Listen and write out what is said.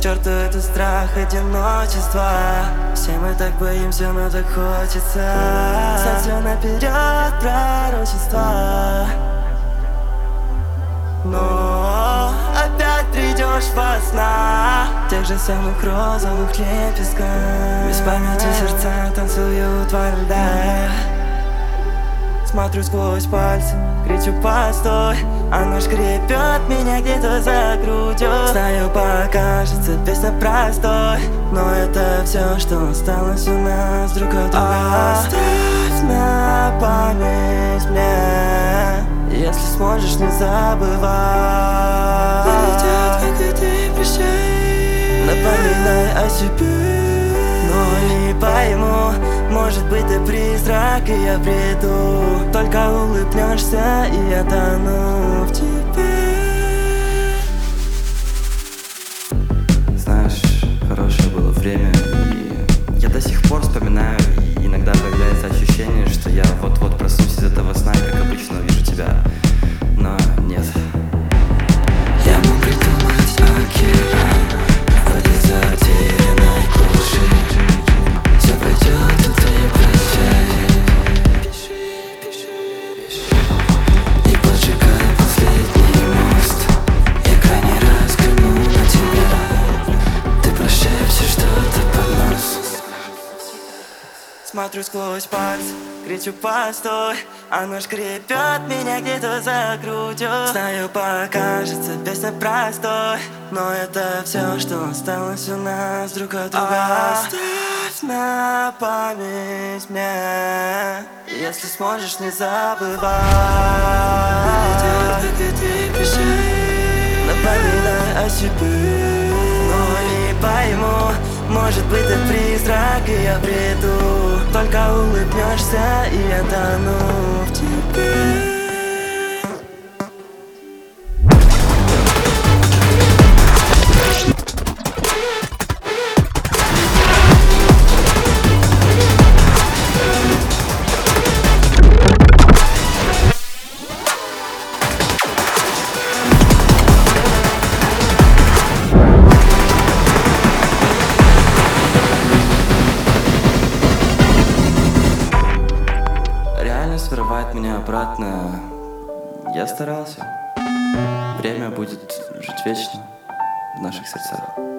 черту этот страх одиночества. Все мы так боимся, но так хочется знать все наперед, пророчества. Но опять придешь во сна тех же самых розовых лепестках. Без памяти сердца танцуют во льдах. Смотрю сквозь пальцы, кричу постой. Оно шкребет меня где-то за грудью. Знаю, покажется песня простой, но это все, что осталось у нас друг от друга. Оставь на память мне, если сможешь, не забывай. Придет, как и ты, прощай. Напоминай о себе. Но не пойму, может быть ты призрак, и я приду. Только улыбнешься, и я тону в тебе. Знаешь, хорошее было время, и я до сих пор вспоминаю, и иногда появляется ощущение, что я вот-вот проснусь из этого сна, и как обычно увижу тебя, но нет. Я мог придумать океан вроде затерянной глуши. Все пройдет, и ты прощай. Пиши. И поджигай последний мост. Я крайний раз взгляну на тебя. Ты прошепчешь что-то под нос. Смотрю сквозь пальцы, кричу постой. Оно шкребет меня где-то за грудью. Знаю, покажется песня простой, но это все, что осталось у нас друг от друга. Оставь на память мне, если сможешь, не забывай. Напоминай о себе. Но не пойму, может быть ты призрак, и я приду. Только улыбнешься, и я тону в тебе. Реальность вырывает меня обратно. Я старался. Время будет жить вечно в наших сердцах.